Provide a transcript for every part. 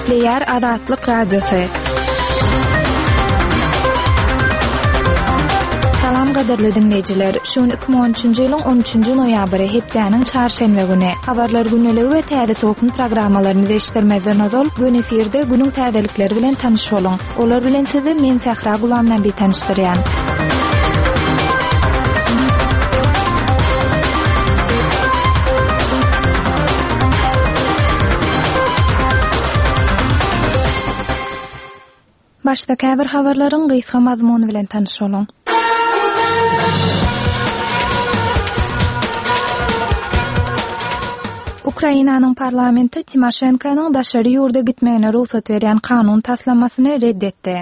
Nükleer Azatlyk Radiosu. Salam gaderli dinleyijiler. Şun 2013-nji ýylyň 13-nji noýabry hepdeniň çarşembe güni habarlar güneligi we täze topun programmalaryny eşitdirmeden ozal gün efirde günüň täzelikleri bilen tanyş boluň. Olar bilen sizi men Sahra Gulamdan bir tanışdyrýan. Başda käbir habarlaryň gysga mazmuny bilen tanyş boluň. Ukrainanyň parlamenti Timoşenkonyň daşary ýurda gitmegine ruhsat berýän kanun taslamasyny reddetdi.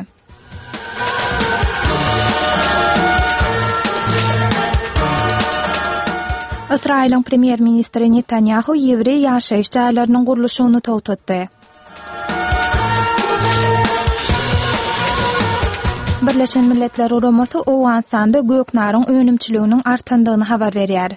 Israýlyň premier ministri Netanyahu ýewrey ýaşaýyş jaýlarynyň gurulşyny togtatdy. Birleşen Milletler Uramasy Owgaňstanda göknaryň önümçiliginiň artandygyny habar berýär.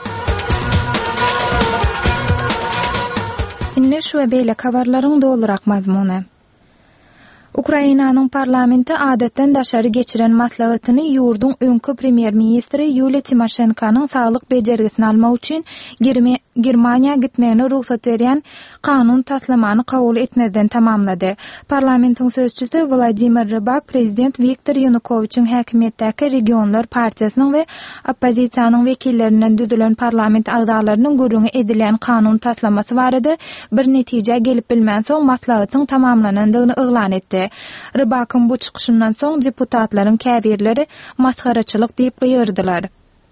Inne şu beýle habarlaryň dolurak mazmuny. Ukrainanyň parlamenti adatdan daşary geçiren maslahatyny ýurduň öňkü premier ministri Yulia Timoşenkonyň saglyk bejergisini almak üçin Germaniýa gitmegine ruhsat berýän kanun taslamany kabul etmezden tamamlady. Parlamentiň sözçüsü Vladimir Rybak prezident Viktor Yanukovyçyň häkimetdäki regionlar partiýasynyň we oppozisiýanyň wekillerinden düzülen parlament agzalarynyň görüňi edilen kanun taslamasy barada bir netije gelip bilmän soň maslahatyň tamamlanandygyny eglan etdi. Rybakyň bu çykyşyndan soň deputatlaryň käbirleri masgaraçylyk diýip gıýyrdylar.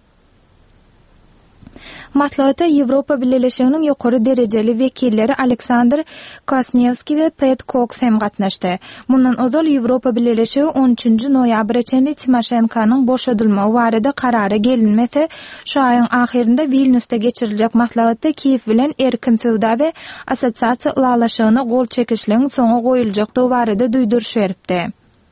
Maslahata Ýewropa Birleşiginiň ýokary derejeli wekilleri Aleksandr Kwasniewski we Pat Cox hem gatnaşdy. Mundan ozal Ýewropa Birleşigi 13-nji noýabr üçin Timoşenkonyň boşadylmagy barada karara gelinmese, şu aýyň ahirinde Vilniusda geçiriljek maslahatda Kiýew bilen erkin söwda we assosiasiýa ulalaşygyna gol çekişligiň soňa goýuljak barada duýduruş beripdi.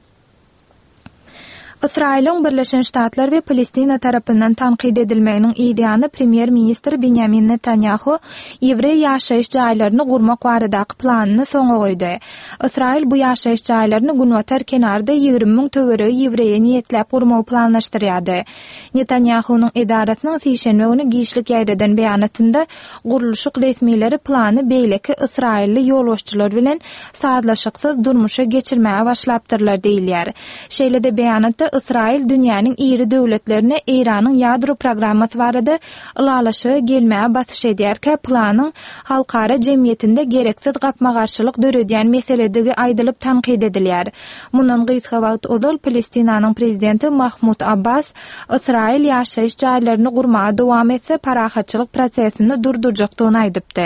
Israýlyň Birleşen Ştatlar we Palestina tarapyndan tanqid edilmeginiň ideýany premier ministr Benjamin Netanyahu ýewrey ýaşaýyş jaýlaryny gurmak baradaky planyny soňa goýdy. Israýl bu ýaşaýyş jaýlaryny Günwatar kenarda 20.000 töwereg ýewreýe niýetlep gurmagy planlaşdyrýardy. Netanyahunyň edarasynyň sişenme güni giýişlik ýaýradan beýanatynda guruluşyk resmileri plany beýleki Israýly ýolbaşçylar bilen saatlaşyksyz durmuşa geçirmäge başlapdyrlar diýilýär. Şeýle de beýanatda Israil dünýäniň iri döwletlerine Iranyň ýadro programmasy barada ulalaşygy gelmäge basyş edýärkä planyň halkara jemgyýetinde gereksiz gapmagarçylyk döredýän meseledigi aýdylyp tanqid edilýär. Mundan gysga wagt ozal Palestinanyň prezidenti Mahmud Abbas Israil ýaşaýyş jaýlaryny gurmaga dowam etse parahatçylyk prosesini durdurjakdygyny aýdypdy.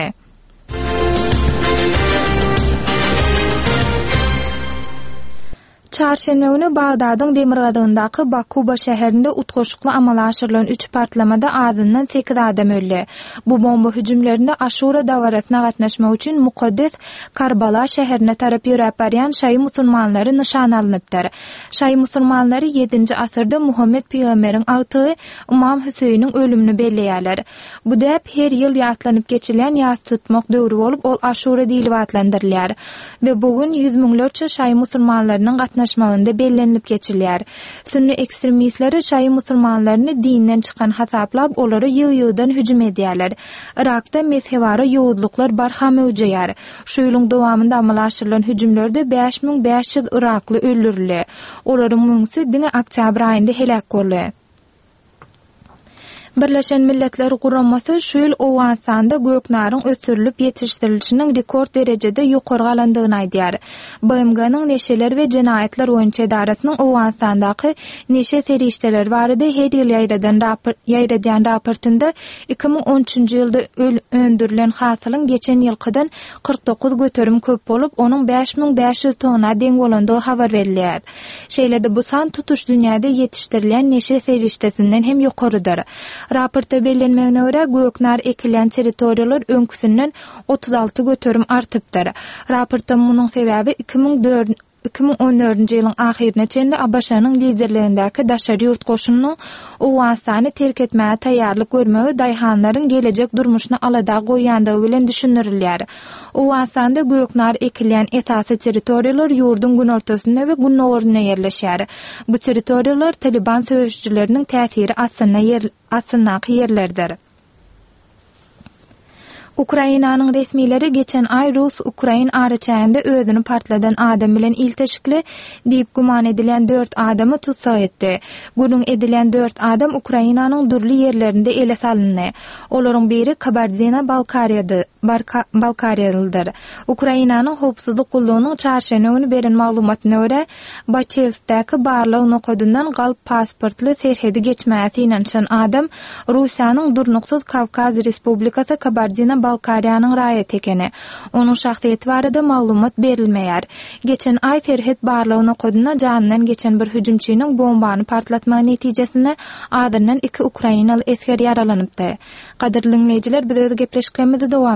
Çarşembe günü Bagdadyň Demirgadyndaky Bakuba şäherinde utgoşukly amala aşyrylan 3 partlamada azyndan 8 adam öldü. Bu bomba hüjümlerinde Aşura dawarasyna gatnaşmak üçin Mukaddes Karbala şäherine tarap ýörep barýan şaý musulmanlary nişan alınıpdyr. Şaý musulmanlary 7-nji asyrda Muhammed peýgamberiň agtygy Imam Hüseyniň ölümini belleýärler. Bu däp her ýyl ýatlanyp geçirilen ýaz tutmak döwri bolup ol Aşura diýilip adlandyrylýar we bugün 100 miňlerçe şaý musulmanlarynyň gatnaşmagynda bellenip geçirilýär. Sünni ekstremistleri şaý musulmanlaryny dinden çykan hasaplap olary ýygy-ýygydan hüjüm edýärler. Irakda mezhebara ýowudlyklar barham öwjeýär. Şu ýylyň dowamynda amala aşyrylan hüjümlerde 5500 Irakly öldürildi. Olaryň müňsi diňe oktyabr aýynda helak boldy. Birleşen Milletler Guramasy şu ýyl Owgaňstanda göknaryň ösürilip ýetişdirilişiniň rekord derejede ýokary galandygyny aýdýar. BMG-niň neşeler we jenaýetler boýunça edarasynyň Owgaňstandaky neşe serişdeler barada her ýyl ýaýradýan raportynda 2013-nji ýylda öndürilen hasylyň geçen ýylkydan 49 göterim köp bolup, onuň 5500 tonna deň bolandygy habar berilýär. Şeýle-de bu san tutuş dünýäde ýetişdirilen neşe serişdesinden hem ýokarydyr. Raportda bellenmegine görä göknar ekilen territoriýalar öňküsinden 36 göterim artypdyr. Raportda munyň sebäbi 2014-nji ýylyň ahyrına çenli Abaşanyň liderligindäki daşary ýurt goşunynyň Owastany terk etmäge taýýarlyk görmegi daýhanlaryň gelecek durmuşyna alada goýandygy bilen düşünürilýär. Owastanda göknar ekilýän esasy territoriýalar ýurdun günortasynda we günnogoruna ýerleşýär. Bu territoriýalar Taliban söýüşçileriniň täsiri asynaky ýerlerdir. Ukrainanyň resmileri geçen ay Rus-Ukrain araçaýynda özüni partladan adam bilen ilteşikli diýip guman edilen 4 adamy tutsak etdi. Gurrun edilen 4 adam Ukrainanyň durly ýerlerinde ele salyndy. Olaryň biri Kabardia-Balkariýalydyr. Ukrainanyň howpsuzlyk gullugynyň çarşenegini beren maglumatyna görä, Bachevskdaky barlyk nokodundan galyp pasportly serhedi geçmäsi inançan adam Russiýanyň Durnuksuz Kavkaz Respublikasy Kabardia-Balkariýanyň raýaty ekeni. Onuň şahsyýeti barada maglumat berilmeýär. Geçen ay serhet barlyk nokoduna janyndan geçen bir hüjümçiniň bombany partlatmagy netijesinde adyrdan 2 Ukrainaly esker ýaralanypdy. Gaderli dinleýijiler, biz öz gepleşiklerimizi dowam